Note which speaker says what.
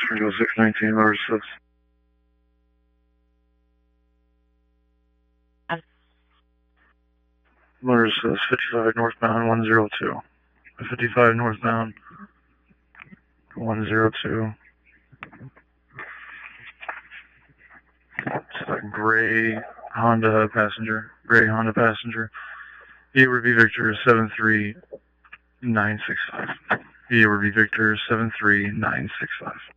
Speaker 1: Springfield 619, Motor 6. Motor 6, 55 northbound 102. 55 northbound 102. It's a gray Honda passenger. He would be Victor 73965. He would be Victor 73965.